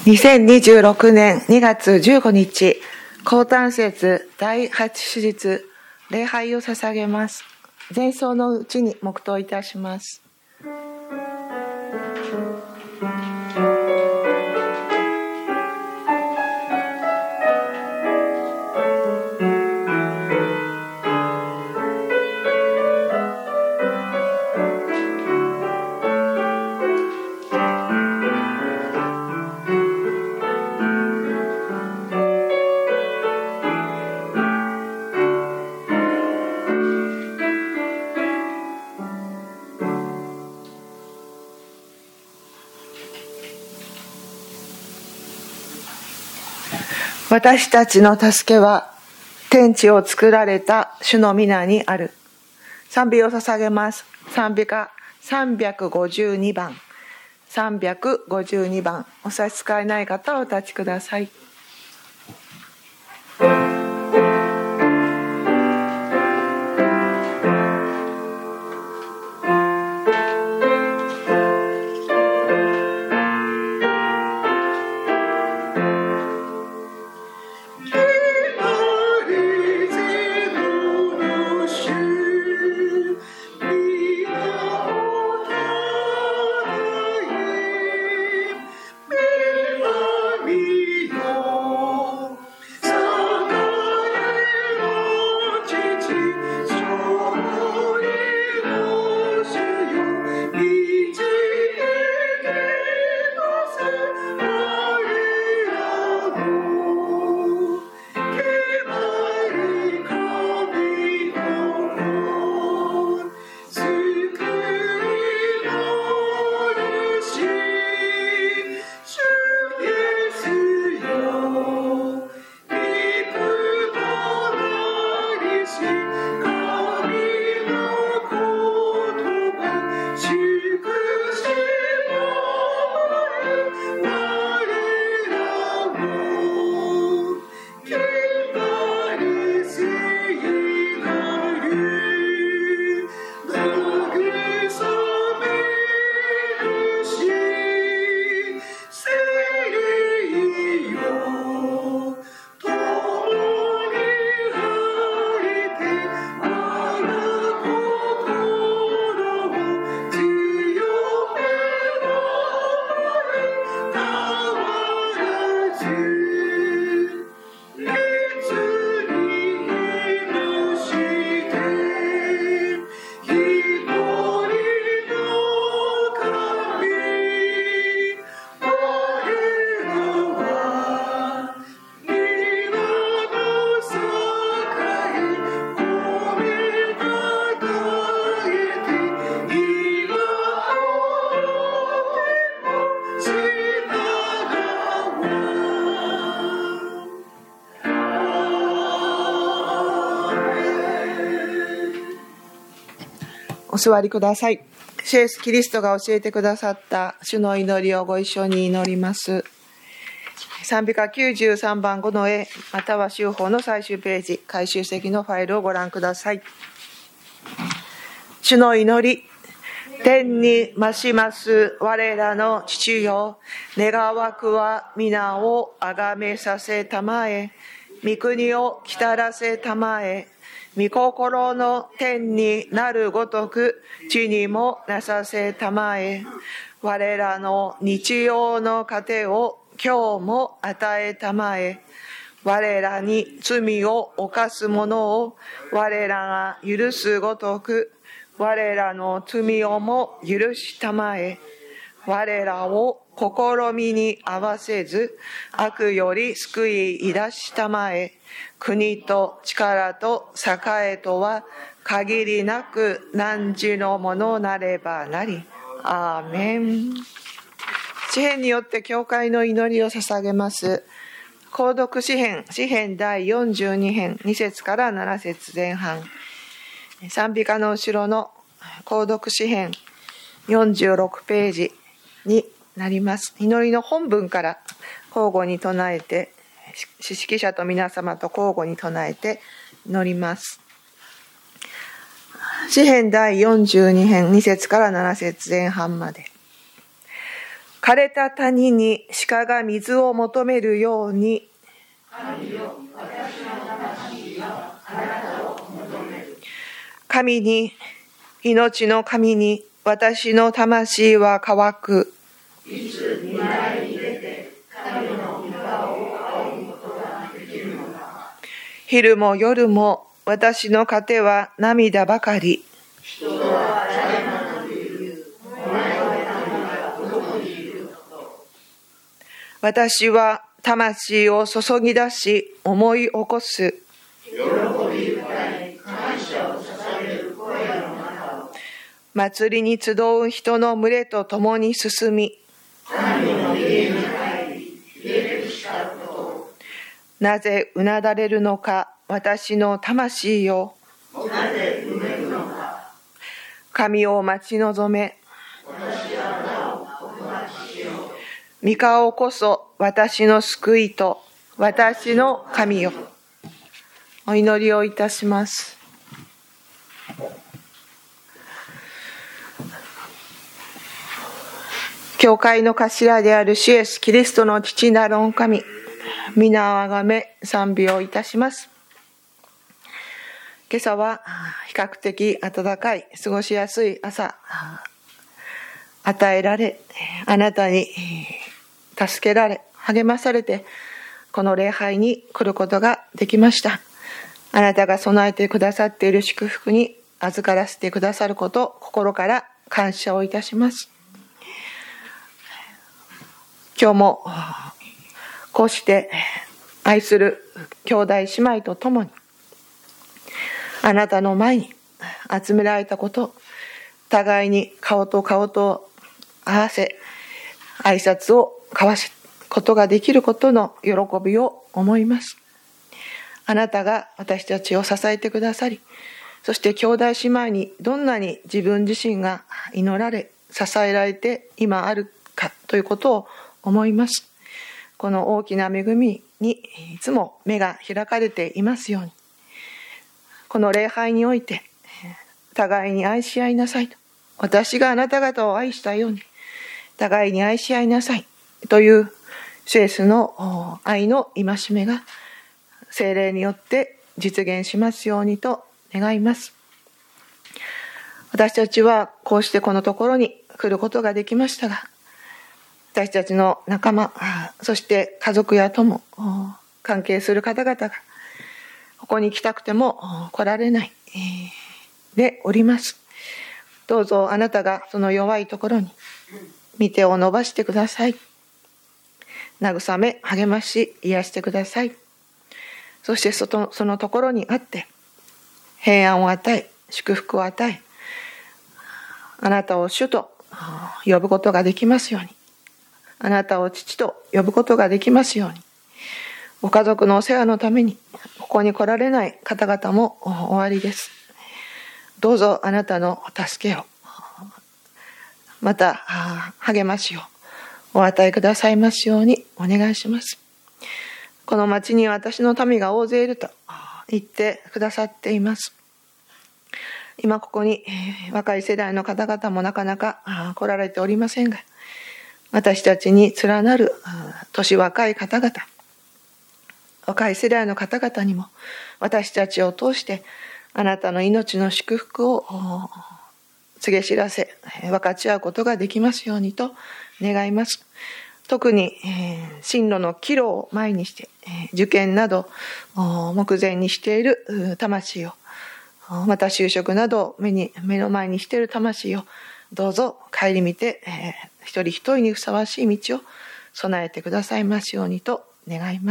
2026年2月15日、降誕節第8手術、礼拝を捧げます。前奏のうちに黙祷いたします。私たちの助けは天地を作られた主の皆にある。賛美を捧げます。賛美歌352番。352番。お差し支えない方はお立ちください。お座りください。主イエスキリストが教えてくださった主の祈りをご一緒に祈ります。賛美歌93番5の絵、または修法の最終ページ、回収席のファイルをご覧ください。主の祈り。天に増します我らの父よ、願わくは皆をあがめさせたまえ、御国をきたらせたまえ、御心の天になるごとく地にもなさせたまえ。我らの日用の糧を今日も与えたまえ。我らに罪を犯す者を我らが許すごとく我らの罪をも許したまえ。我らを試みに合わせず悪より救い出したまえ。国と力と栄とは限りなく汝のものなればなり。アーメン。詩編によって教会の祈りを捧げます。購読詩編第42編2節から7節前半。賛美歌の後ろの購読詩編46ページになります。祈りの本文から交互に唱えて、司式者と皆様と交互に唱えて祈ります。詩編第42編2節から7節前半まで。 枯れた谷に鹿が水を求めるように、神に、命の神に私の魂は乾く。いつ御前に出て神の御顔を仰ぐことができるのか。昼も夜も私の糧は涙ばかり。人は誰なのという、お前の神がどこにいると。私は魂を注ぎ出し思い起こす。喜び歌い感謝を捧げる声の中を。祭りに集う人の群れと共に進み、神の家に入り、秀でしたことを。なぜうなだれるのか、私の魂よ。なぜうめくのか。神を待ち望め。私はなお告白しよう。御顔こそ私の救いと私の神よ。お祈りをいたします。教会の頭である主イエスキリストの父なる御神、皆をあがめ賛美をいたします。今朝は比較的暖かい過ごしやすい朝与えられ、あなたに助けられ励まされてこの礼拝に来ることができました。あなたが備えてくださっている祝福に預からせてくださることを心から感謝をいたします。今日もこうして愛する兄弟姉妹と共にあなたの前に集められたこと、互いに顔と顔と合わせ挨拶を交わすことができることの喜びを思います。あなたが私たちを支えてくださり、そして兄弟姉妹にどんなに自分自身が祈られ支えられて今あるかということを思います。この大きな恵みにいつも目が開かれていますように、この礼拝において互いに愛し合いなさいと、私があなた方を愛したように互いに愛し合いなさいという主イエスの愛の戒めが聖霊によって実現しますようにと願います。私たちはこうしてこのところに来ることができましたが、私たちの仲間、そして家族や友、関係する方々がここに来たくても来られないでおります。どうぞあなたがその弱いところに御手を伸ばしてください。慰め励まし癒してください。そしてそのところにあって平安を与え祝福を与え、あなたを主と呼ぶことができますように、あなたを父と呼ぶことができますように、ご家族のお世話のためにここに来られない方々もおありです。どうぞあなたの助けをまた励ましをお与えくださいますようにお願いします。この町に私の民が大勢いると言ってくださっています。今ここに若い世代の方々もなかなか来られておりませんが、私たちに連なる年若い方々、若い世代の方々にも私たちを通してあなたの命の祝福を告げ知らせ分かち合うことができますようにと願います。特に進路の岐路を前にして受験など目前にしている魂を、また就職など目の前にしている魂をどうぞ顧みて一人一人にふさわしい道を備えてくださいますようにと願います。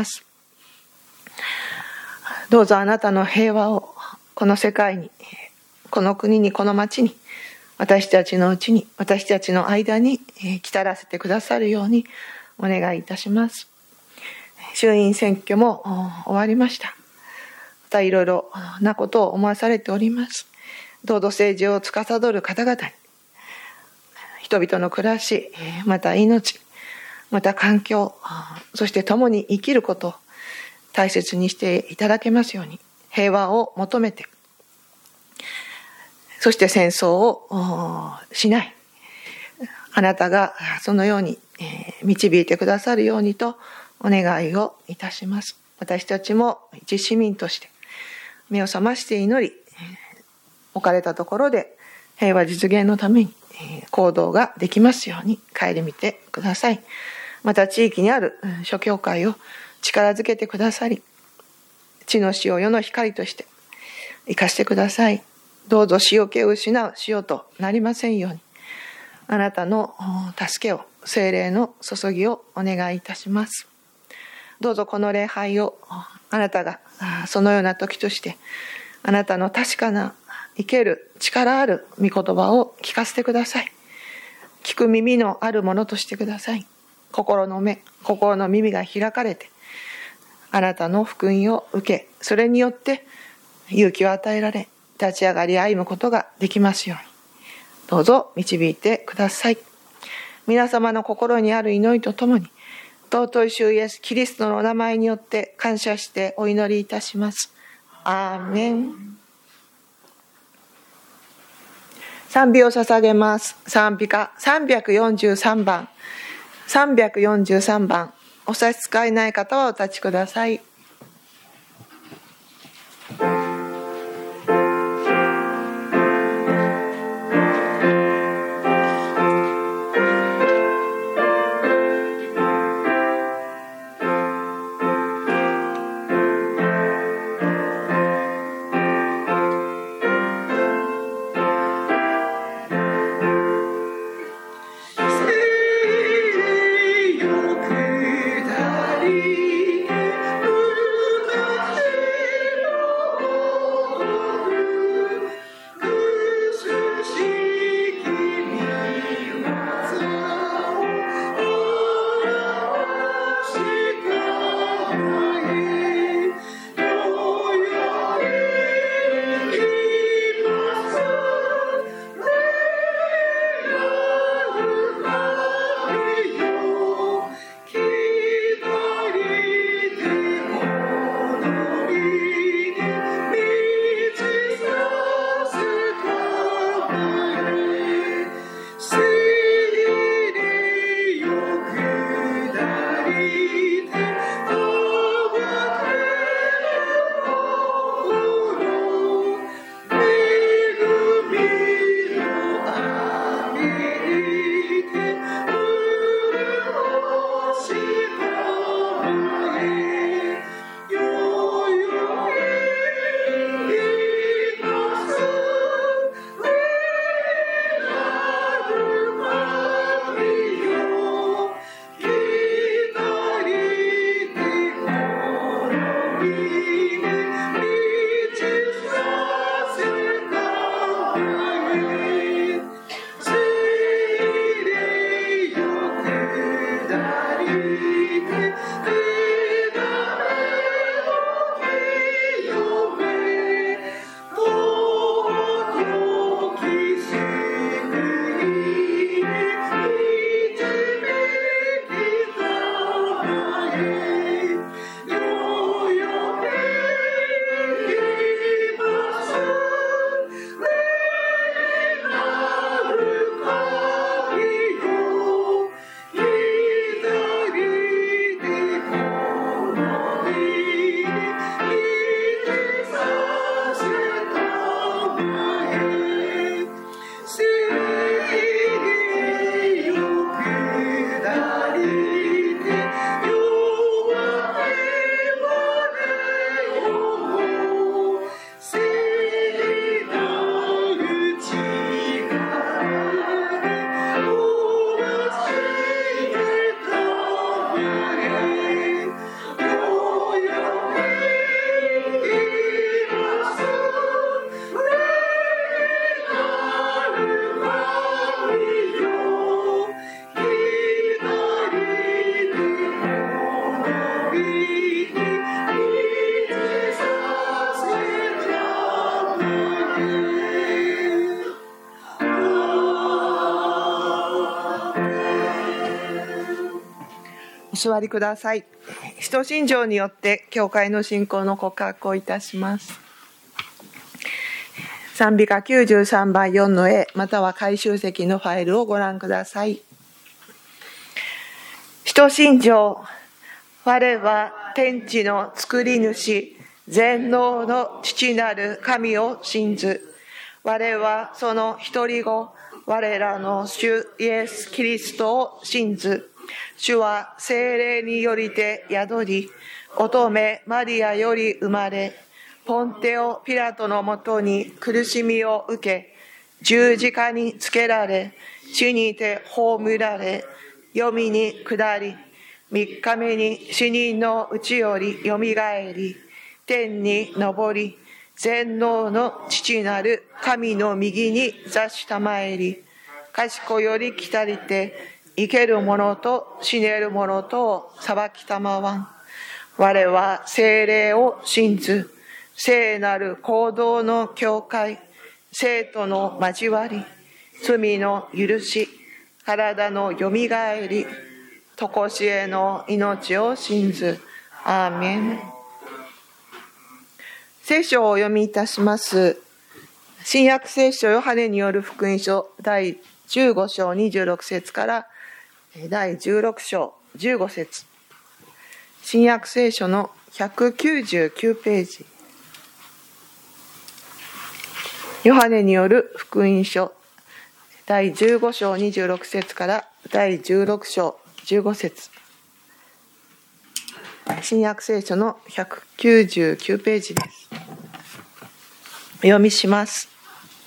どうぞあなたの平和をこの世界に、この国に、この町に、私たちのうちに、私たちの間に来たらせてくださるようにお願いいたします。衆院選挙も終わりました。またいろいろなことを思わされております。どうぞ政治を司る方々に人々の暮らし、また命、また環境、そして共に生きることを大切にしていただけますように、平和を求めて、そして戦争をしない、 あなたがそのように導いてくださるようにとお願いをいたします。私たちも一市民として目を覚まして祈り、置かれたところで平和実現のために行動ができますように顧みてください。また地域にある諸教会を力づけてくださり、地の塩、世の光として生かしてください。どうぞ塩気を失う塩となりませんように、あなたの助けを、聖霊の注ぎをお願いいたします。どうぞこの礼拝をあなたがそのような時として、あなたの確かな生ける力ある御言葉を聞かせてください。聞く耳のあるものとしてください。心の目、心の耳が開かれて、あなたの福音を受け、それによって勇気を与えられ、立ち上がり歩むことができますように、どうぞ導いてください。皆様の心にある祈りとともに、尊い主イエスキリストのお名前によって感謝してお祈りいたします。アーメン。賛美を捧げます。賛美歌343番。343番。お差し支えない方はお立ちください。お座りください。使徒信条によって教会の信仰の告白をいたします。 賛美歌93番4の絵、または回収席のファイルをご覧ください。使徒信条。我は天地の作り主、全能の父なる神を信ず。我はその一人子、我らの主イエス・キリストを信ず。主は聖霊によりて宿り、乙女マリアより生まれ、ポンテオ・ピラトのもとに苦しみを受け、十字架につけられ、死にて葬られ、黄泉に下り、3日目に死人のうちよりよみがえり、天に昇り、全能の父なる神の右に座したまえり、賢より来たりて、生ける者と死ねる者とを裁きたまわん。我は聖霊を信ず、聖なる行動の教会、生徒の交わり、罪の許し、体のよみがえり、とこしえの命を信ず。アーメン。聖書をお読みいたします。新約聖書ヨハネによる福音書第15章26節から第16章15節。新約聖書の199ページ。ヨハネによる福音書第15章26節から第16章15節。新約聖書の199ページです。お読みします。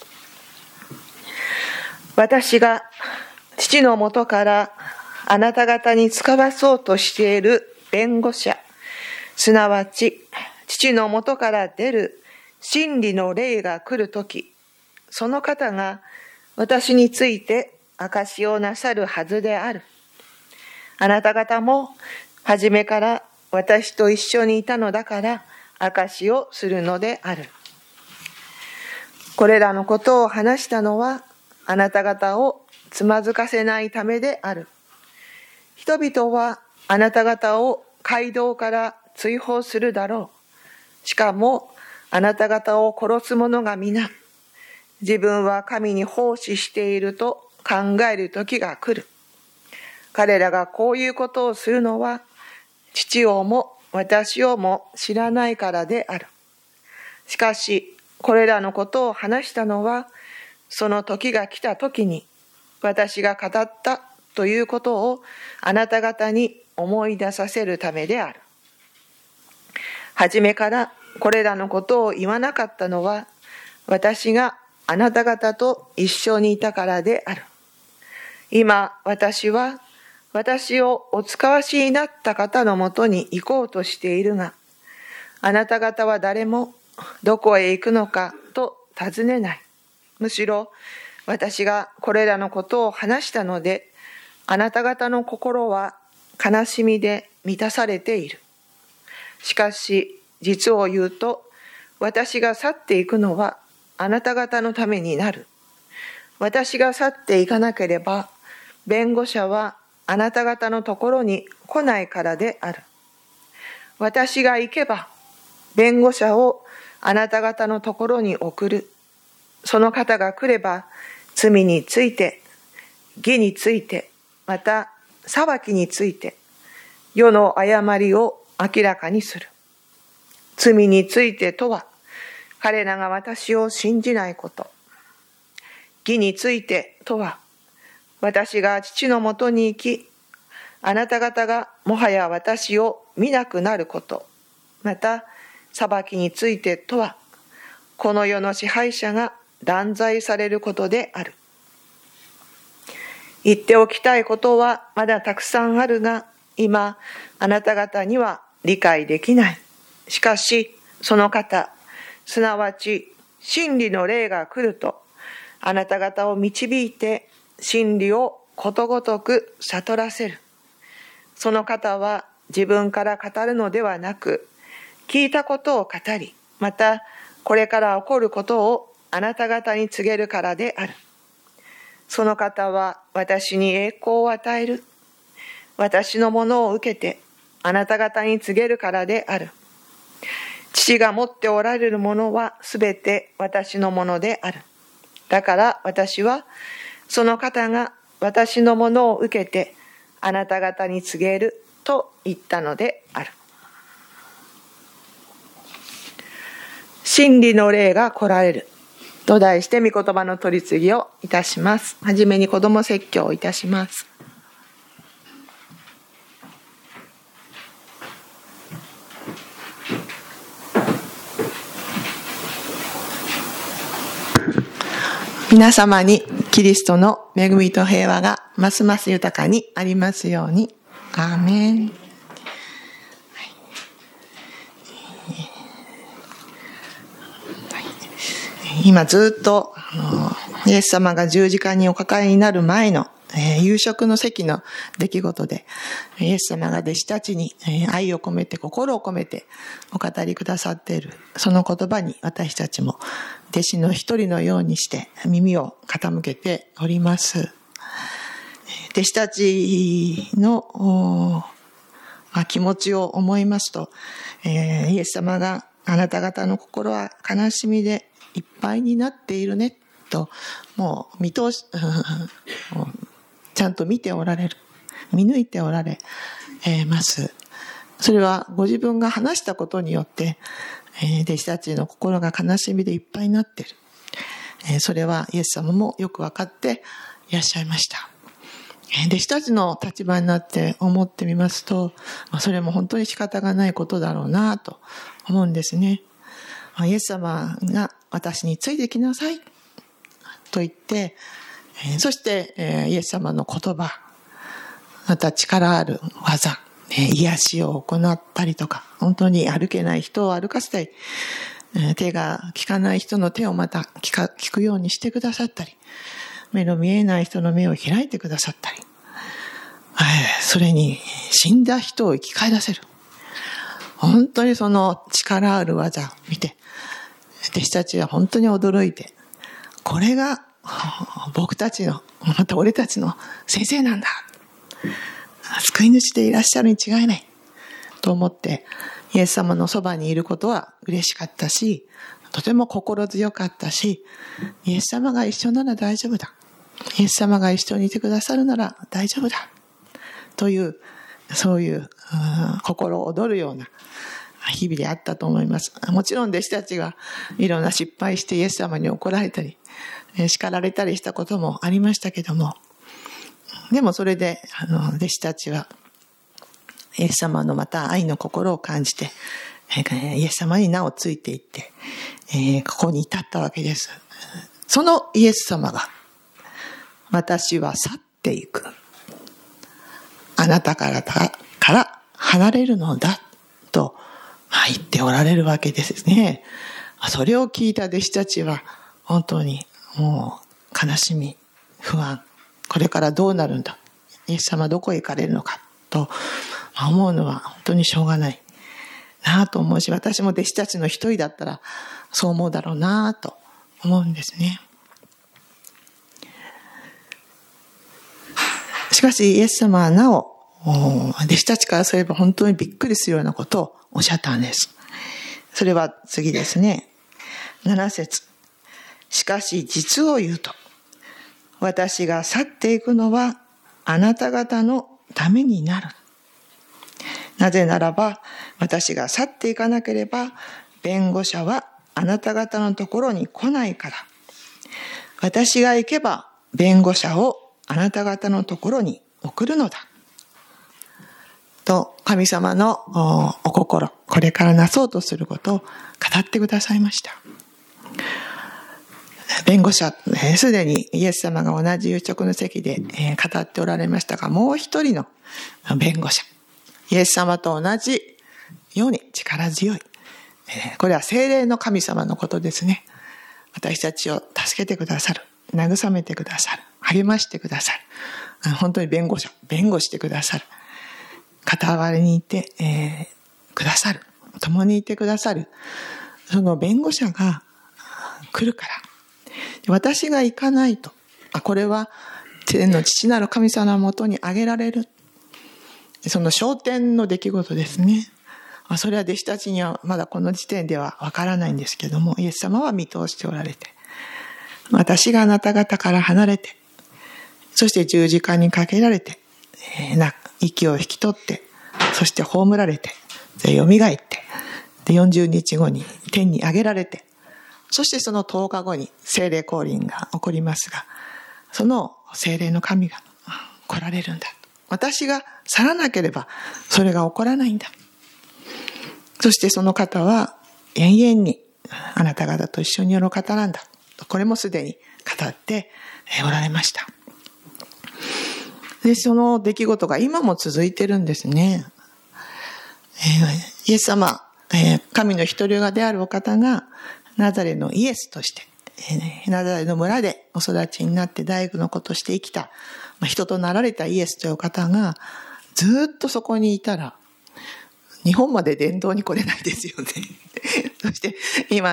私が父のもとからあなた方に使わそうとしている弁護者、すなわち父のもとから出る真理の霊が来るとき、その方が私について証しをなさるはずである。あなた方も初めから私と一緒にいたのだから証しをするのである。これらのことを話したのはあなた方をつまずかせないためである。人々はあなた方を街道から追放するだろう。しかもあなた方を殺す者が皆、自分は神に奉仕していると考える時が来る。彼らがこういうことをするのは、父をも私をも知らないからである。しかし、これらのことを話したのは、その時が来た時に、私が語ったということをあなた方に思い出させるためである。初めからこれらのことを言わなかったのは、私があなた方と一緒にいたからである。今、私は私をお使わしになった方のもとに行こうとしているが、あなた方は誰もどこへ行くのかと尋ねない。むしろ私がこれらのことを話したので、あなた方の心は悲しみで満たされている。しかし実を言うと、私が去っていくのはあなた方のためになる。私が去っていかなければ、弁護者はあなた方のところに来ないからである。私が行けば、弁護者をあなた方のところに送る。その方が来れば、罪について、義について、また裁きについて、世の誤りを明らかにする。罪についてとは、彼らが私を信じないこと。義についてとは、私が父のもとに行き、あなた方がもはや私を見なくなること。また、裁きについてとは、この世の支配者が断罪されることである。言っておきたいことはまだたくさんあるが、今、あなた方には理解できない。しかし、その方、すなわち真理の霊が来ると、あなた方を導いて真理をことごとく悟らせる。その方は自分から語るのではなく、聞いたことを語り、またこれから起こることをあなた方に告げるからである。その方は私に栄光を与える。私のものを受けてあなた方に告げるからである。 父が持っておられるものはすべて私のものである。だから私はその方が私のものを受けてあなた方に告げると言ったのである。真理の霊が来られると題して御言葉の取り次ぎをいたします。はじめに子ども説教をいたします。皆様にキリストの恵みと平和がますます豊かにありますように。アーメン。今ずっとイエス様が十字架におかかりになる前の夕食の席の出来事で、イエス様が弟子たちに愛を込めて心を込めてお語りくださっているその言葉に、私たちも弟子の一人のようにして耳を傾けております。弟子たちの気持ちを思いますと、イエス様があなた方の心は悲しみでいっぱいになっているねと、もう見通しちゃんと見ておられる、見抜いておられます。それはご自分が話したことによって弟子たちの心が悲しみでいっぱいになっている。それはイエス様もよく分かっていらっしゃいました。弟子たちの立場になって思ってみますと、それも本当に仕方がないことだろうなと思うんですね。イエス様が私についてきなさいと言って、そしてイエス様の言葉、また力ある技、癒しを行ったりとか、本当に歩けない人を歩かせたり、手が利かない人の手をまた利くようにしてくださったり、目の見えない人の目を開いてくださったり、それに死んだ人を生き返らせる。本当にその力ある技を見て、弟子たちは本当に驚いて、これが僕たちの、また俺たちの先生なんだ。救い主でいらっしゃるに違いない。と思って、イエス様のそばにいることは嬉しかったし、とても心強かったし、イエス様が一緒なら大丈夫だ。イエス様が一緒にいてくださるなら大丈夫だ。という、そういう心躍るような日々であったと思います。もちろん弟子たちがいろんな失敗してイエス様に怒られたり、叱られたりしたこともありましたけども、でもそれで弟子たちはイエス様のまた愛の心を感じて、イエス様に名をついていって、ここに至ったわけです。そのイエス様が、私は去っていく。あなたから離れるのだと言っておられるわけですね。それを聞いた弟子たちは本当にもう悲しみ、不安、これからどうなるんだ、イエス様どこへ行かれるのかと思うのは本当にしょうがないなと思うし、私も弟子たちの一人だったらそう思うだろうなと思うんですね。しかしイエス様はなお弟子たちからすれば本当にびっくりするようなことをおっしゃったんです。それは次ですね。7節。しかし実を言うと、私が去っていくのはあなた方のためになる。なぜならば、私が去っていかなければ、弁護者はあなた方のところに来ないから。私が行けば、弁護者をあなた方のところに送るのだ。と、神様のお心、これからなそうとすることを語ってくださいました。弁護者、すでにイエス様が同じ夕食の席で語っておられましたが、もう一人の弁護者、イエス様と同じように力強い、これは聖霊の神様のことですね。私たちを助けてくださる、慰めてくださる、励ましてくださる、本当に弁護してくださる、傍らにいて、くださる、共にいてくださる、その弁護者が来るから、私が行かないと、これは天の父なる神様のもとに挙げられる、その昇天の出来事ですね。 それは弟子たちにはまだこの時点ではわからないんですけども、イエス様は見通しておられて、私があなた方から離れて、そして十字架にかけられて、息を引き取って、そして葬られて、蘇って、で40日後に天に上げられて、そしてその10日後に聖霊降臨が起こりますが、その聖霊の神が来られるんだ。私が去らなければそれが起こらないんだ。そしてその方は永遠にあなた方と一緒にいる方なんだ。これもすでに語っておられました。で、その出来事が今も続いてるんですね。イエス様、神の一人子であるお方がナザレのイエスとして、ナザレの村でお育ちになって大工の子として生きた、人となられたイエスという方がずっとそこにいたら、日本まで伝道に来れないですよね。そして今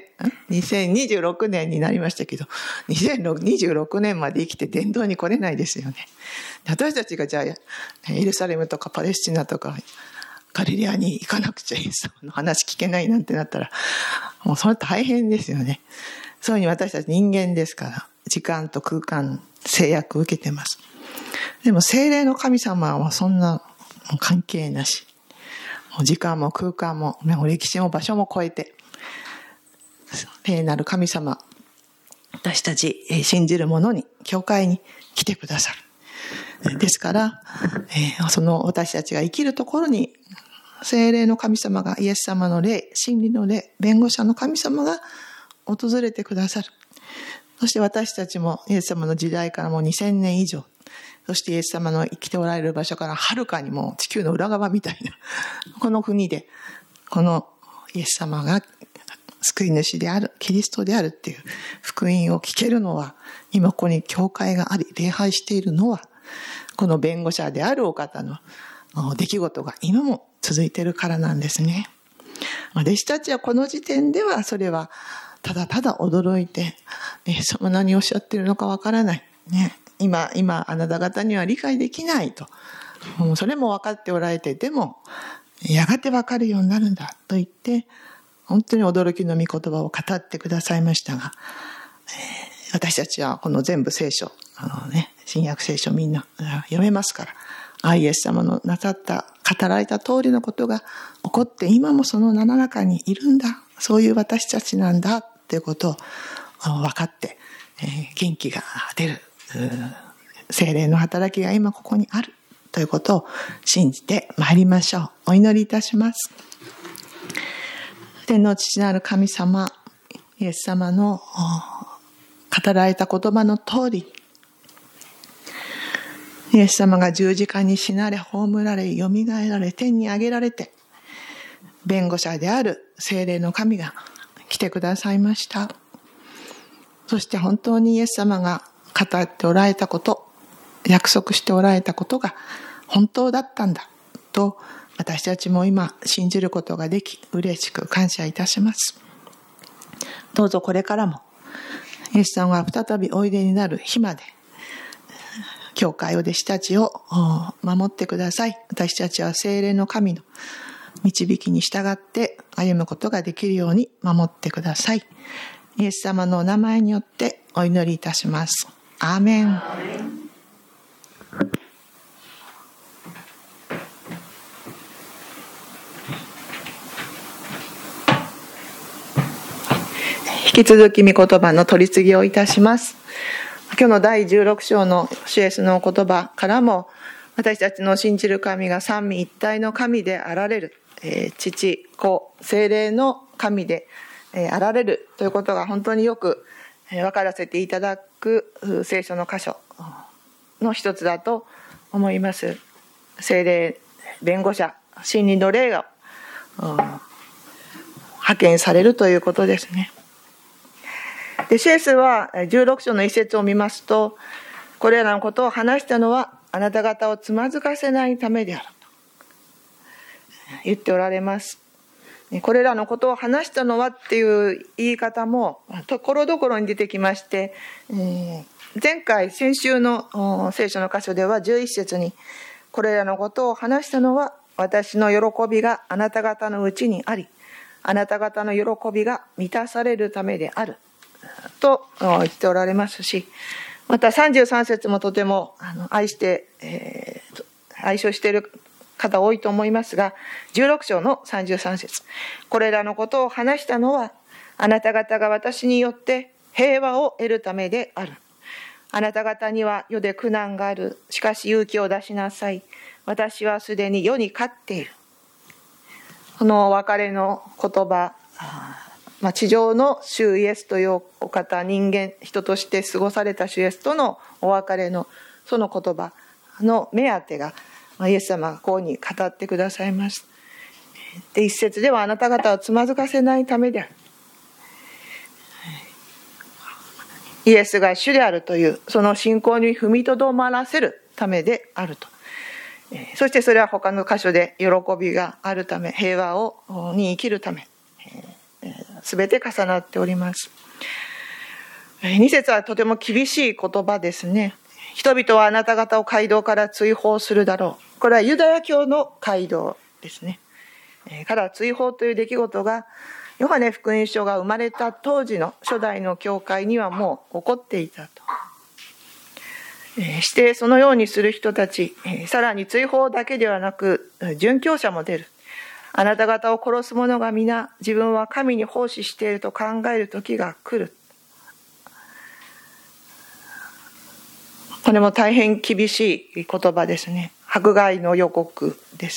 2026年になりましたけど、2026年まで生きて伝道に来れないですよね。私たちがじゃあエルサレムとかパレスチナとかガリレアに行かなくちゃイエスの話聞けないなんてなったら、もうそれ大変ですよね。そういうふうに私たち人間ですから、時間と空間制約を受けてます。でも聖霊の神様はそんな関係なし。時間も空間も歴史も場所も超えて、聖なる神様、私たち信じる者に、教会に来てくださる。ですから、その私たちが生きるところに、聖霊の神様が、イエス様の霊、真理の霊、弁護者の神様が訪れてくださる。そして私たちもイエス様の時代からもう2000年以上、そしてイエス様の生きておられる場所からはるかにもう地球の裏側みたいな、この国で、このイエス様が救い主である、キリストであるっていう福音を聞けるのは、今ここに教会があり、礼拝しているのは、この弁護者であるお方の出来事が今も続いているからなんですね。弟子たちはこの時点ではそれはただただ驚いて、その何をおっしゃっているのかわからない。ね、今あなた方には理解できないと。もうそれも分かっておられて、でもやがて分かるようになるんだと言って、本当に驚きの御言葉を語ってくださいましたが、私たちはこの全部聖書、新約聖書みんな読めますから、イエス様のなさった、語られた通りのことが起こって今もその名の中にいるんだ。そういう私たちなんだということを分かって、元気が出る。聖霊の働きが今ここにあるということを信じてまいりましょう。お祈りいたします。天の父なる神様、イエス様の語られた言葉の通り、イエス様が十字架に死なれ、葬られ、よみがえられ、天に上げられて、弁護者である聖霊の神が来てくださいました。そして本当にイエス様が語っておられたこと、約束しておられたことが本当だったんだと、私たちも今信じることができ、嬉しく感謝いたします。どうぞこれからもイエス様が再びおいでになる日まで、教会お弟子たちを守ってください。私たちは聖霊の神の導きに従って歩むことができるように守ってください。イエス様のお名前によってお祈りいたします。アーメン。引き続き御言葉の取り次ぎをいたします。今日の第16章の主イエスのお言葉からも、私たちの信じる神が三位一体の神であられる、父、子、聖霊の神であられるということが本当によく分からせていただく聖書の箇所の一つだと思います。聖霊、弁護者、真理の霊が派遣されるということですね。で、主イエスは16章の一節を見ますと、これらのことを話したのはあなた方をつまずかせないためであると言っておられます。これらのことを話したのはっていう言い方もところどころに出てきまして、先週の聖書の箇所では11節に、これらのことを話したのは私の喜びがあなた方のうちにあり、あなた方の喜びが満たされるためであると言っておられますし、また33節もとても愛称している方多いと思いますが、16章の33節、これらのことを話したのは、あなた方が私によって平和を得るためである。あなた方には世で苦難がある。しかし勇気を出しなさい。私はすでに世に勝っている。このお別れの言葉、地上の主イエスというお方、人間、人として過ごされた主イエスとのお別れのその言葉の目当てが、イエス様がこうに語ってくださいます。で、一節ではあなた方をつまずかせないためである。イエスが主であるというその信仰に踏みとどまらせるためであると。そしてそれは他の箇所で喜びがあるため、平和に生きるため、全て重なっております。2節はとても厳しい言葉ですね。人々はあなた方を街道から追放するだろう。これはユダヤ教の街道ですね。から追放という出来事がヨハネ福音書が生まれた当時の初代の教会にはもう起こっていたと。してそのようにする人たち、さらに追放だけではなく殉教者も出る。あなた方を殺す者が皆自分は神に奉仕していると考える時が来る。これも大変厳しい言葉ですね。迫害の予告です。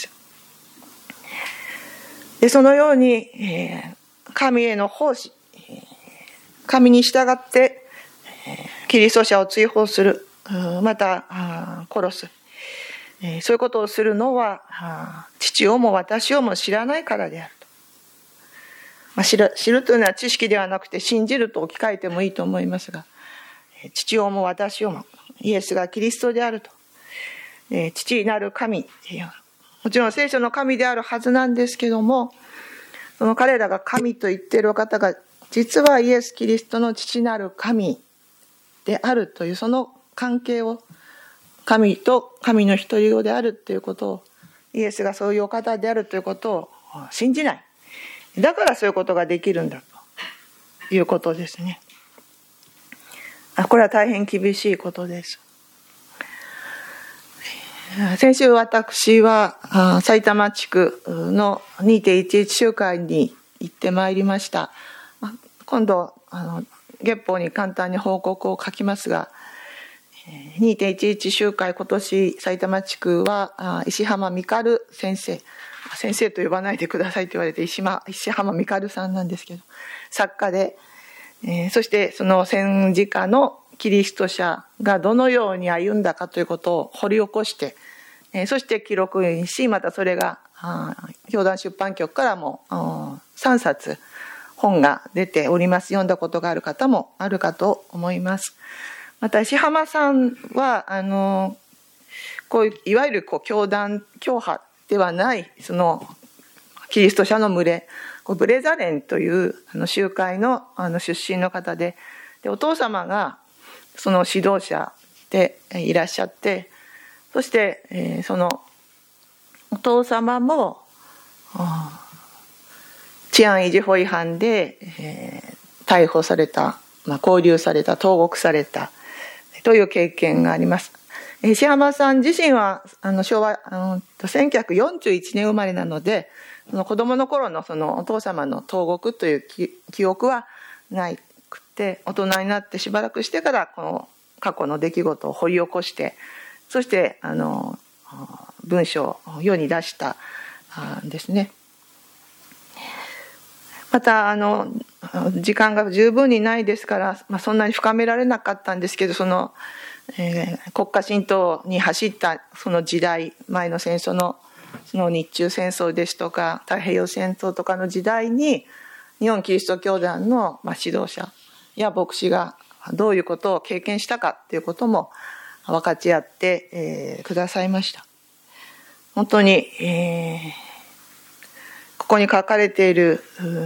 でそのように、神への奉仕、神に従ってキリスト者を追放する、また殺す、そういうことをするのは父をも私をも知らないからであると。知るというのは知識ではなくて信じると置き換えてもいいと思いますが、父をも私をもイエスがキリストであると、父なる神、もちろん聖書の神であるはずなんですけども、その彼らが神と言っている方が実はイエス・キリストの父なる神であるというその関係を、神と神の一人子であるということを、イエスがそういうお方であるということを信じない。だからそういうことができるんだということですね。これは大変厳しいことです。先週私は埼玉地区の 2.11 集会に行ってまいりました。今度月報に簡単に報告を書きますが、2.11 集会、今年埼玉地区は石浜みかる先生と呼ばないでくださいと言われて石浜みかるさんなんですけど、作家で、そしてその戦時下のキリスト者がどのように歩んだかということを掘り起こして、そして記録にし、またそれが教団出版局からも3冊本が出ております。読んだことがある方もあるかと思います。また石浜さんはこういういわゆる教団教派ではないそのキリスト者の群れ、ブレザレンという集会の出身の方で、お父様がその指導者でいらっしゃって、そして、そのお父様も治安維持法違反で、逮捕された、拘留された、投獄されたという経験があります。石浜さん自身は昭和1941年生まれなので、その子供の頃のそのお父様の投獄という記憶はないくて、大人になってしばらくしてからこの過去の出来事を掘り起こして、そして文章を世に出したんですね。また時間が十分にないですから、そんなに深められなかったんですけど、その、国家神道に走ったその時代、前の戦争のその日中戦争ですとか太平洋戦争とかの時代に、日本キリスト教団の指導者や牧師がどういうことを経験したかということも分かち合って、くださいました。本当に、ここに書かれている、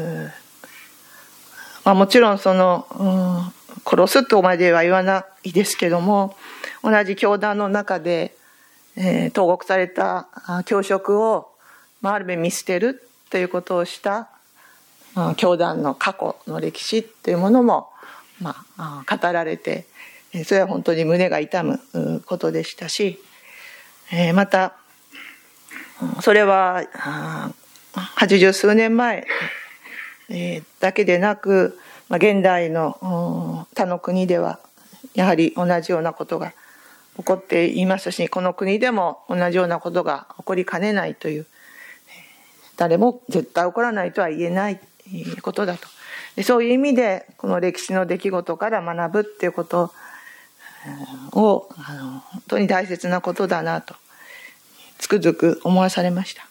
もちろんその、殺すとまでは言わないですけども、同じ教団の中で、投獄された教職をある意味見捨てるということをした教団の過去の歴史というものも語られて、それは本当に胸が痛むことでしたし、またそれは80数年前だけでなく、現代の他の国ではやはり同じようなことが起こっていますし、この国でも同じようなことが起こりかねないという、誰も絶対起こらないとは言えないことだと。でそういう意味でこの歴史の出来事から学ぶっていうことを本当に大切なことだなとつくづく思わされました。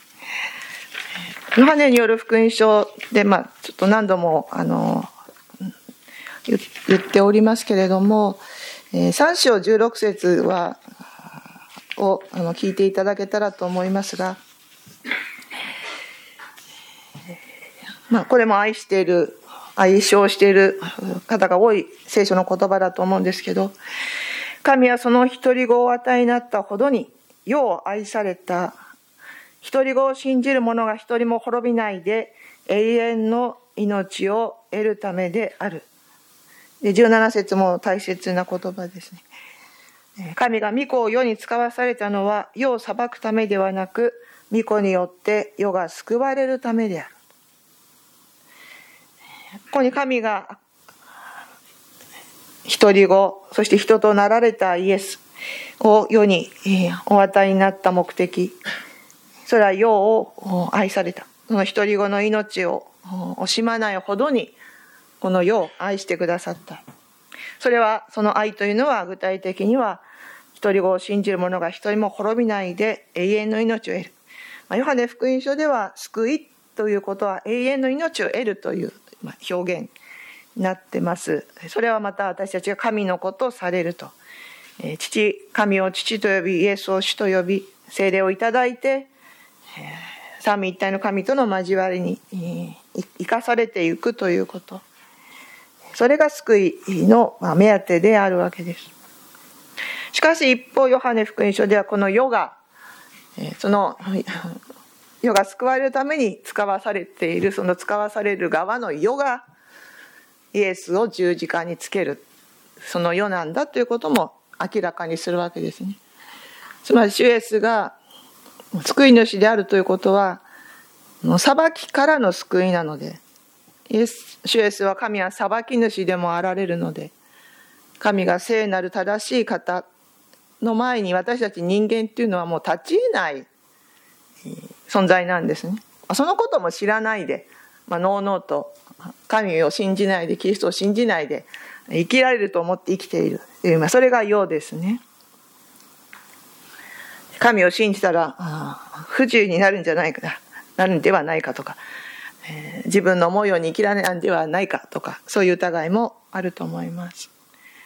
ヨハネによる福音書で、ちょっと何度も言っておりますけれども、3章16節を聞いていただけたらと思いますが、これも愛している、愛称している方が多い聖書の言葉だと思うんですけど、神はその一人子をお与えになったほどに世を愛された。一人子を信じる者が一人も滅びないで永遠の命を得るためである。で17節も大切な言葉ですね。神が御子を世に使わされたのは世を裁くためではなく、御子によって世が救われるためである。ここに神が一人子、そして人となられたイエスを世にお与えになった目的、それは世を愛された。その一人子の命を惜しまないほどにこの世を愛してくださった。それは、その愛というのは具体的には一人子を信じる者が一人も滅びないで永遠の命を得る。ヨハネ福音書では救いということは永遠の命を得るという表現になってます。それはまた私たちが神の子とされると、神を父と呼び、イエスを主と呼び、聖霊をいただいて三位一体の神との交わりに生かされていくということ、それが救いの目当てであるわけです。しかし一方、ヨハネ福音書ではこの世が、その世が救われるために使わされている、その使わされる側の世がイエスを十字架につける、その世なんだということも明らかにするわけですね。つまり主イエスが救い主であるということは裁きからの救いなので、主イエスは神は裁き主でもあられるので、神が聖なる正しい方の前に私たち人間っていうのはもう立ち得ない存在なんですね。そのことも知らないで、のうのうと神を信じないで、キリストを信じないで生きられると思って生きている、それが世ですね。神を信じたら不自由になるんじゃないか、なるんではないかとか、自分の思うように生きられないんではないかとか、そういう疑いもあると思います。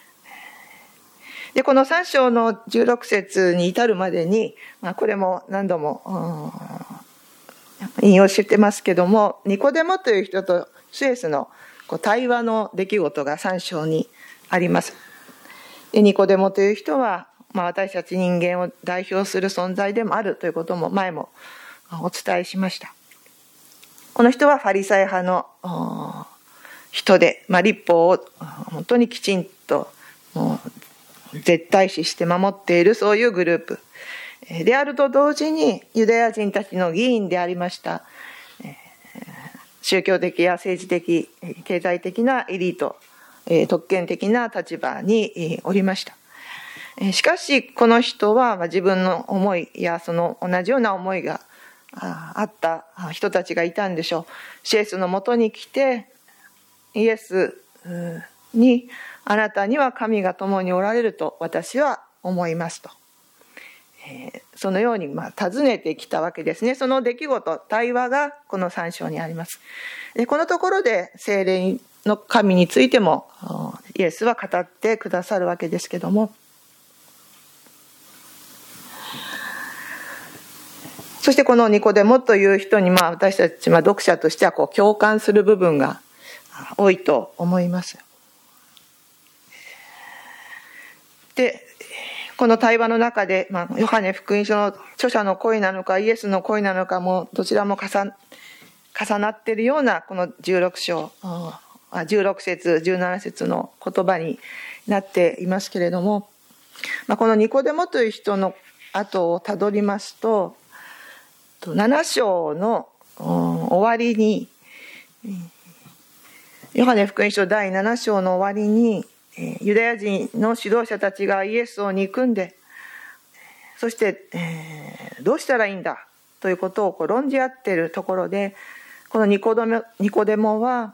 でこの3章の16節に至るまでに、これも何度も引用してますけども、ニコデモという人と主イエスの対話の出来事が3章にあります。でニコデモという人は、私たち人間を代表する存在でもあるということも前もお伝えしました。この人はファリサイ派の人で、律法を本当にきちんと絶対視して守っている、そういうグループであると同時に、ユダヤ人たちの議員でありました宗教的や政治的、経済的なエリート、特権的な立場におりました。しかしこの人は自分の思いやその同じような思いがあった人たちがいたんでしょう。イエスのもとに来て、イエスにあなたには神が共におられると私は思いますと、そのように尋ねてきたわけですね。その出来事、対話がこの3章にあります。でこのところで聖霊の神についてもイエスは語ってくださるわけですけども、そしてこのニコデモという人に私たち読者としては共感する部分が多いと思います。でこの対話の中で、ヨハネ福音書の著者の声なのかイエスの声なのかもどちらも重なっているようなこの16節17節の言葉になっていますけれども、このニコデモという人の後をたどりますと、7章の終わりに、ヨハネ福音書第7章の終わりに、ユダヤ人の指導者たちがイエスを憎んで、そして、どうしたらいいんだということを論じ合っているところで、このニコデモは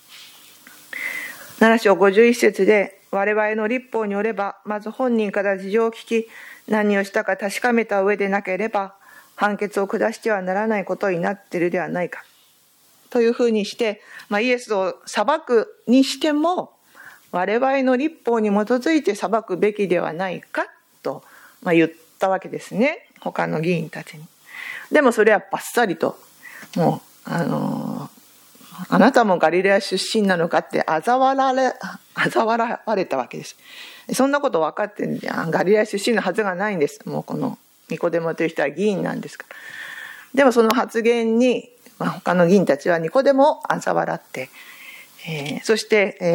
7章51節で、我々の律法によればまず本人から事情を聞き、何をしたか確かめた上でなければ判決を下してはならないことになっているではないかというふうにして、イエスを裁くにしても我々の律法に基づいて裁くべきではないかと言ったわけですね、他の議員たちに。でもそれはバッサリと、もうあなたもガリレア出身なのかって嘲笑われたわけです。そんなこと分かってんじゃん、ガリレア出身のはずがないんです。もうこのニコデモという人は議員なんですから。でもその発言に、他の議員たちはニコデモを嘲笑って、そして、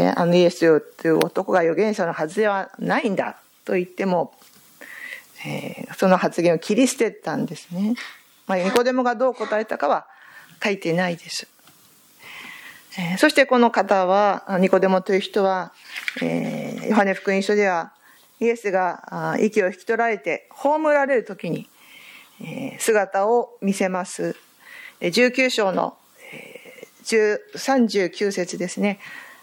イエスという男が預言者のはずではないんだと言っても、その発言を切り捨てたんですね。ニコデモがどう答えたかは書いてないです。そしてこの方は、ニコデモという人は、ヨハネ福音書ではイエスが息を引き取られて葬られる時に姿を見せます。19章の39節ですね。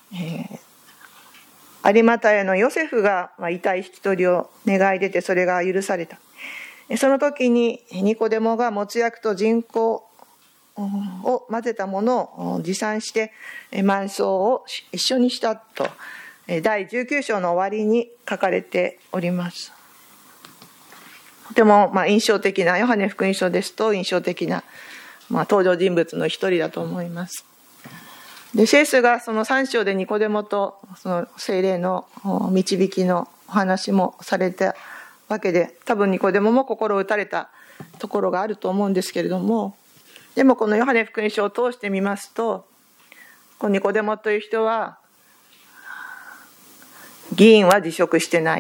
有馬太のヨセフが遺体引き取りを願い出て、それが許された。その時にニコデモが没薬と人工を混ぜたものを持参して埋葬を一緒にしたと第19章の終わりに書かれております。とても印象的な、ヨハネ福音書ですと印象的な登場人物の一人だと思います。で、イエスがその3章でニコデモとその聖霊の導きのお話もされたわけで、多分ニコデモも心を打たれたところがあると思うんですけれども、でもこのヨハネ福音書を通してみますと、このニコデモという人は議員は辞職してない。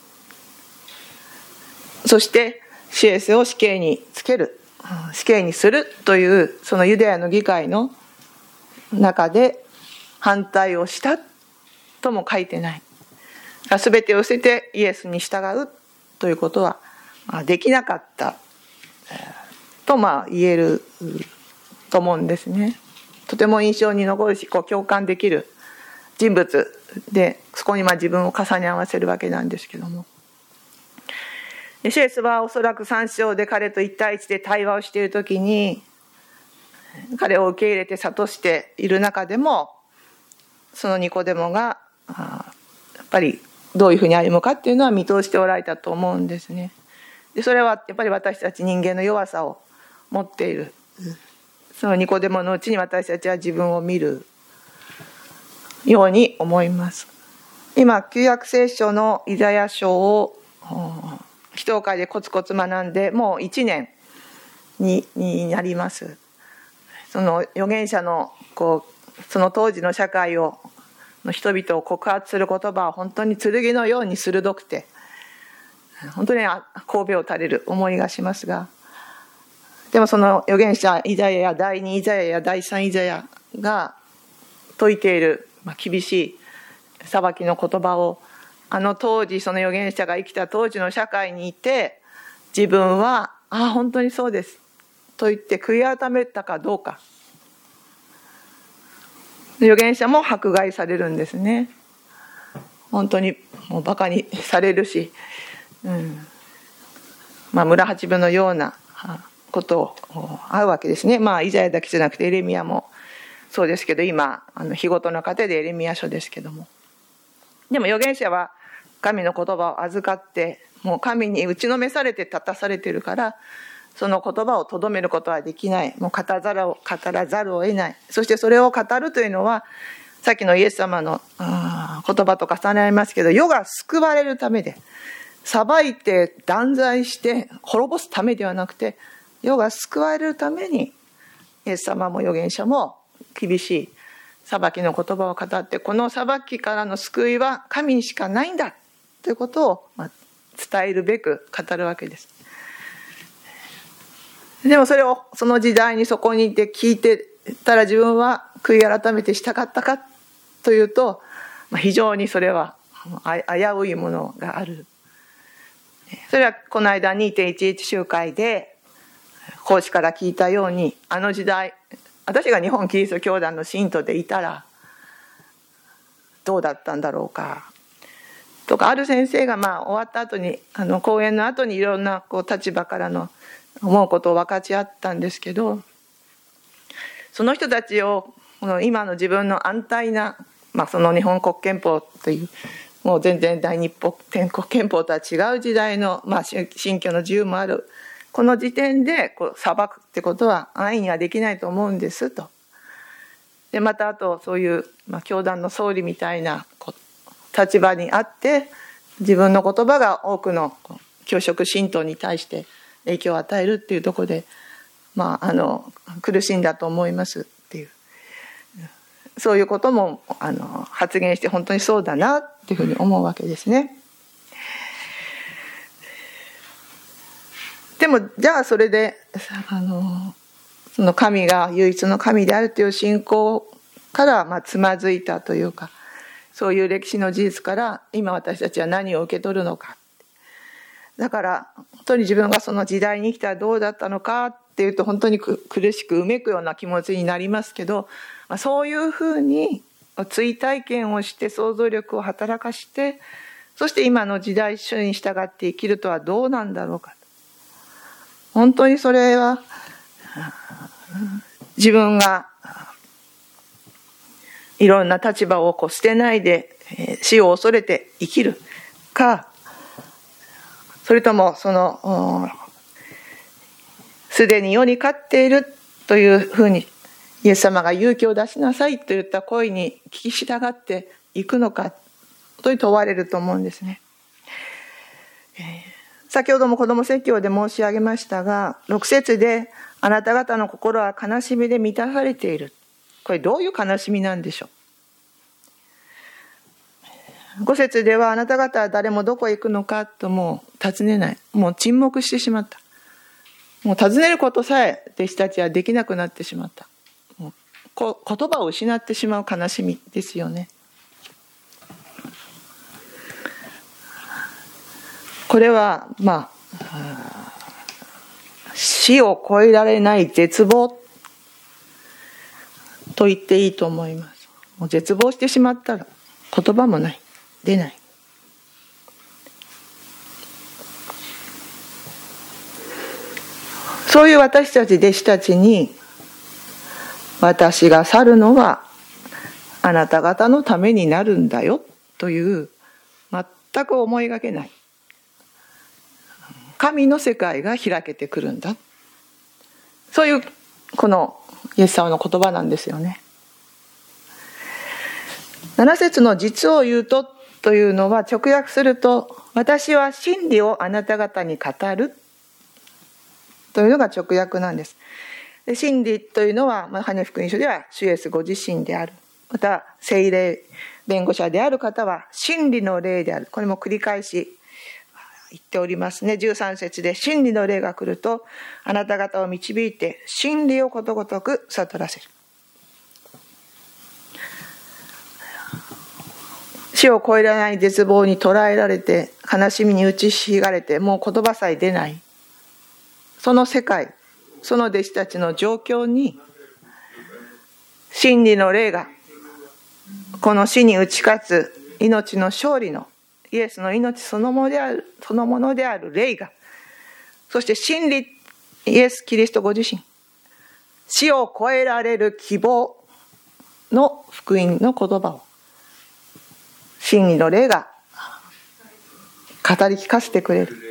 そしてイエスを死刑につける、死刑にするというそのユダヤの議会の中で反対をしたとも書いてない。全てを捨ててイエスに従うということはできなかったと言えると思うんですね。とても印象に残るし、共感できる人物で、そこに自分を重ね合わせるわけなんですけども、イエスはおそらく3章で彼と1対1で対話をしているときに、彼を受け入れて諭している中でも、そのニコデモがやっぱりどういうふうに歩むかっていうのは見通しておられたと思うんですね。で、それはやっぱり私たち人間の弱さを持っている、そのニコデモのうちに私たちは自分を見るように思います。今旧約聖書のイザヤ書を祈祷会でコツコツ学んでもう1年になります。その預言者のその当時の社会の人々を告発する言葉は本当に剣のように鋭くて、本当に神戸を垂れる思いがしますが、でもその預言者イザヤや第2イザヤや第3イザヤが説いている厳しい裁きの言葉を、当時その預言者が生きた当時の社会にいて、自分は本当にそうですと言って悔い改めたかどうか、預言者も迫害されるんですね。本当にもうバカにされるし、村八分のようなことを会うわけですね。イザヤだけじゃなくてエレミヤもそうですけど、今日ごとの糧でエレミヤ書ですけども、でも預言者は神の言葉を預かって、もう神に打ちのめされて立たされているから、その言葉をとどめることはできない。もう語らざるを得ない。そしてそれを語るというのは、さっきのイエス様の言葉と重ねますけど、世が救われるためで、 裁いて断罪して滅ぼすためではなくて、世が救われるためにイエス様も預言者も厳しい裁きの言葉を語って、この裁きからの救いは神にしかないんだということを伝えるべく語るわけです。でもそれをその時代にそこにいて聞いてたら自分は悔い改めてしたかったかというと、非常にそれは危ういものがある。それはこの間 2.11 集会で講師から聞いたように、あの時代私が日本キリスト教団の信徒でいたらどうだったんだろうかとか、ある先生が終わった後に講演の後にいろんな立場からの思うことを分かち合ったんですけど、その人たちをこの今の自分の安泰な、その日本国憲法というもう全然大日本天国憲法とは違う時代の、信教の自由もあるこの時点で裁くってことは安易にはできないと思うんですと。でまたあとそういう、教団の総理みたいな立場にあって自分の言葉が多くの教職信徒に対して影響を与えるっていうところで、苦しんだと思いますっていう、そういうことも発言して本当にそうだなっていうふうに思うわけですね。でもじゃあそれでその神が唯一の神であるという信仰からつまずいたというか、そういう歴史の事実から今私たちは何を受け取るのか。だから本当に自分がその時代に生きたらどうだったのかっていうと本当に苦しくうめくような気持ちになりますけど、そういうふうに追体験をして想像力を働かして、そして今の時代主に従って生きるとはどうなんだろうか。本当にそれは自分がいろんな立場を捨てないで死を恐れて生きるか、それともすでに世に勝っているというふうにイエス様が勇気を出しなさいといった声に聞き従っていくのかと問われると思うんですね。先ほども子ども説教で申し上げましたが、6節であなた方の心は悲しみで満たされている。これどういう悲しみなんでしょう。5節ではあなた方は誰もどこへ行くのかともう尋ねない。もう沈黙してしまった。もう尋ねることさえ弟子たちはできなくなってしまった。もう言葉を失ってしまう悲しみですよね。これは死を超えられない絶望と言っていいと思います。もう絶望してしまったら言葉もない、出ない。そういう私たち弟子たちに、私が去るのはあなた方のためになるんだよという全く思いがけない神の世界が開けてくるんだ、そういうこのイエス様の言葉なんですよね。7節の実を言うとというのは直訳すると、私は真理をあなた方に語るというのが直訳なんです。で真理というのはヨハネ福音書では主イエスご自身である、また聖霊弁護者である方は真理の霊である。これも繰り返し言っておりますね。13節で真理の霊が来るとあなた方を導いて真理をことごとく悟らせる。死を超えられない絶望に捉えられて、悲しみに打ちひしがれて、もう言葉さえ出ない、その世界、その弟子たちの状況に真理の霊が、この死に打ち勝つ命の勝利のイエスの命そのものである霊が、そして真理イエス・キリストご自身、死を超えられる希望の福音の言葉を真理の霊が語り聞かせてくれる。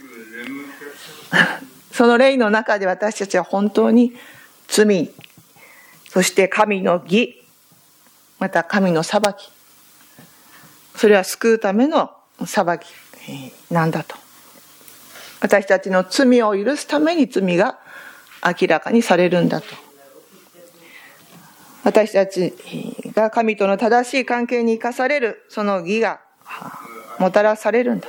その霊の中で私たちは本当に罪、そして神の義、また神の裁き、それは救うための裁き、 なんだと。私たちの罪を許すために罪が明らかにされるんだと。私たちが神との正しい関係に生かされるその義がもたらされるんだ。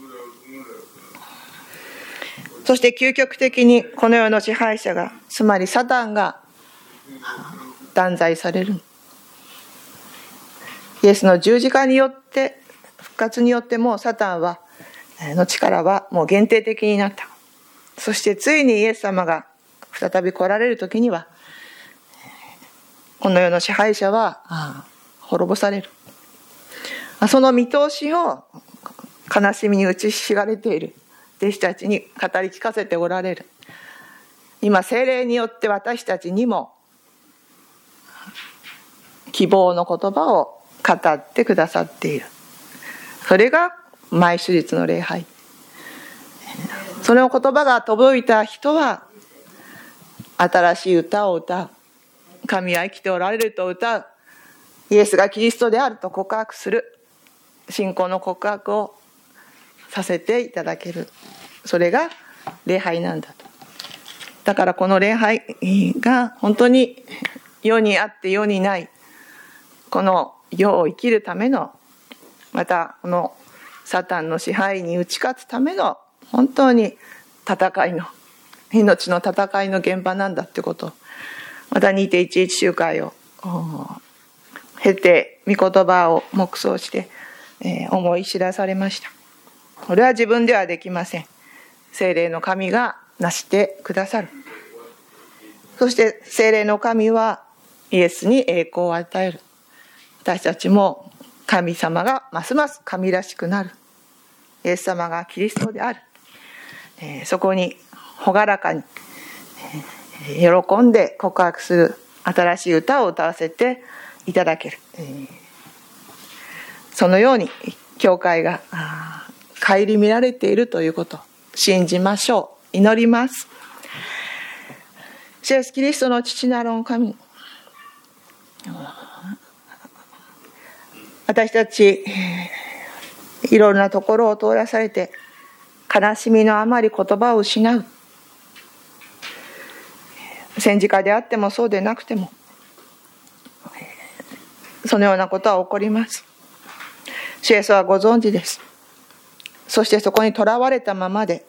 そして究極的にこの世の支配者が、つまりサタンが断罪される。イエスの十字架によって復活によってもうサタンの力はもう限定的になった。そしてついにイエス様が再び来られる時にはこの世の支配者は滅ぼされる。その見通しを悲しみに打ちひしがれている弟子たちに語り聞かせておられる。今聖霊によって私たちにも希望の言葉を語ってくださっている。それが毎主日の礼拝。その言葉が届いた人は新しい歌を歌う。神は生きておられると歌う。イエスがキリストであると告白する。信仰の告白をさせていただける。それが礼拝なんだと。だからこの礼拝が本当に世にあって世にないこの世を生きるための、またこのサタンの支配に打ち勝つための本当に戦いの、命の戦いの現場なんだってことを、また 2.11 集会を経て御言葉を黙想して、思い知らされました。これは自分ではできません。聖霊の神がなしてくださる。そして聖霊の神はイエスに栄光を与える。私たちも神様がますます神らしくなる。イエス様がキリストである。そこに朗らかに喜んで告白する新しい歌を歌わせていただける。そのように教会が顧みられているということを信じましょう。祈ります。主イエスキリストの父なる神、私たちいろんなところを通らされて悲しみのあまり言葉を失う。戦時下であってもそうでなくてもそのようなことは起こります。主イエスはご存知です。そしてそこにとらわれたままで、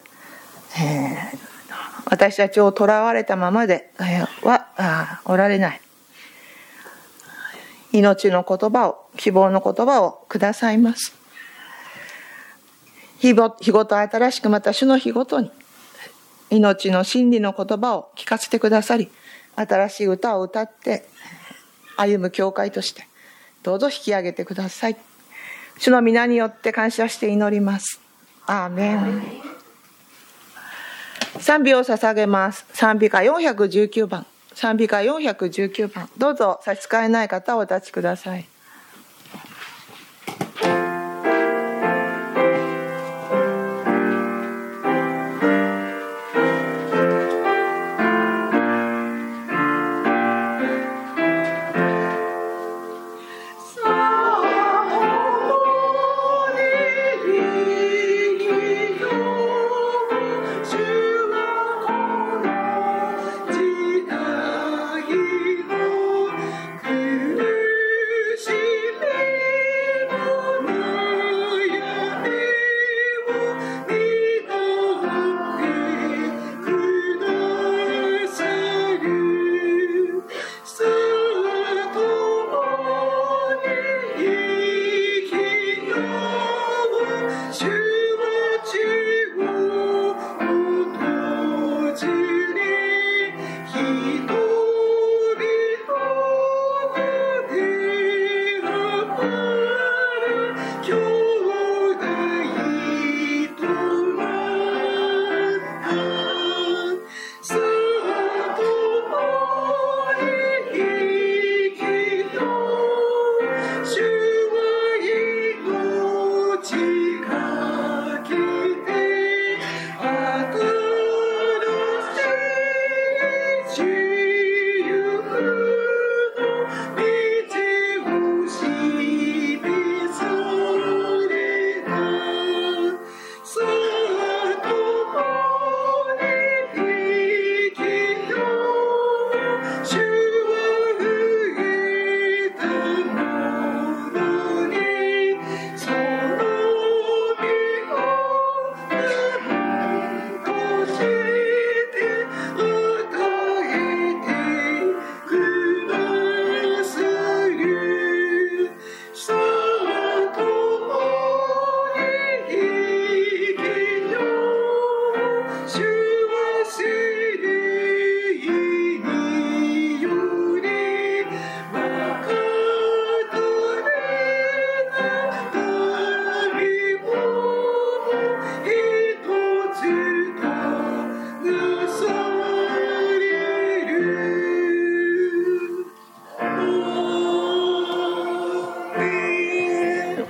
私たちをとらわれたままではおられない。命の言葉を、希望の言葉をくださいます。日ごと新しく、また主の日ごとに命の真理の言葉を聞かせてくださり、新しい歌を歌って歩む教会としてどうぞ引き上げてください。主の皆によって感謝して祈ります。アーメン。賛美を捧げます。賛美歌419番。賛美歌419番。どうぞ差し支えない方はお立ちください。 苦し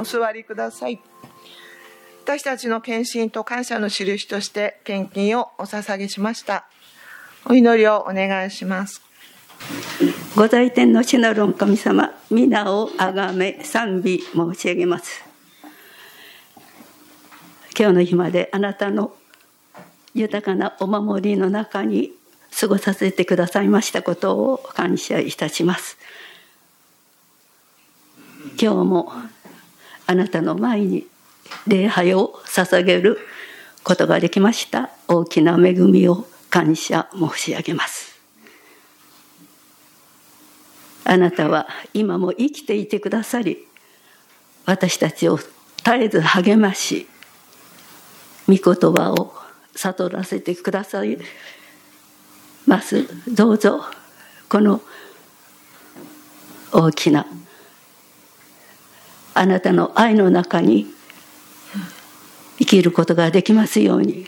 座りください。私たちの献身と感謝の印として献金をお捧げしました。お祈りをお願いします。 ご在天の主なる神様、皆をあがめ賛美申し上げます。今日の日まであなたの豊かなお守りの中に過ごさせてくださいましたことを感謝いたします。今日もあなたの前に礼拝を捧げることができました。大きな恵みを感謝申し上げます。あなたは今も生きていてくださり、私たちを絶えず励まし、御言葉を悟らせてくださいます。どうぞこの大きなあなたの愛の中に生きることができますように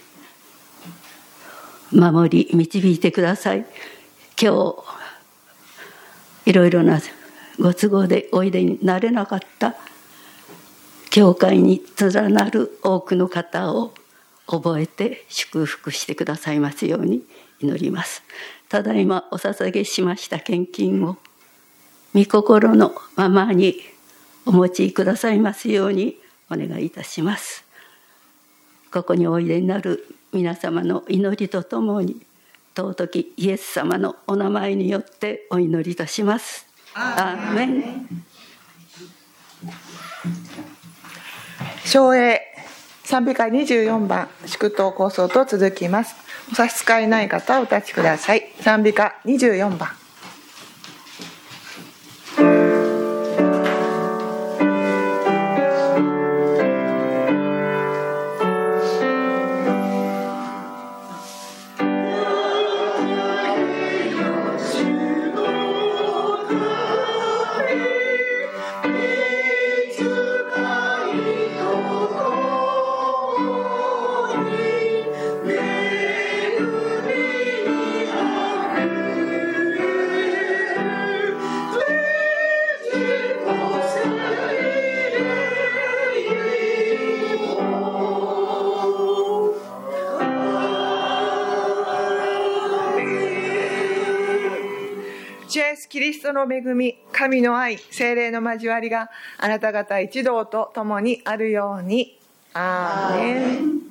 守り導いてください。今日いろいろなご都合でおいでになれなかった教会に連なる多くの方を覚えて祝福してくださいますように祈ります。ただいまお捧げしました献金を御心のままにお持ちくださいますようにお願いいたします。ここにおいでになる皆様の祈りとともに尊きイエス様のお名前によってお祈りいたします。アーメン。 唱詠賛美歌24番祝祷構想と続きます。お差し支えない方はお立ちください。賛美歌24番。主イエスキリストの恵み、神の愛、聖霊の交わりがあなた方一同と共にあるように。アーメン。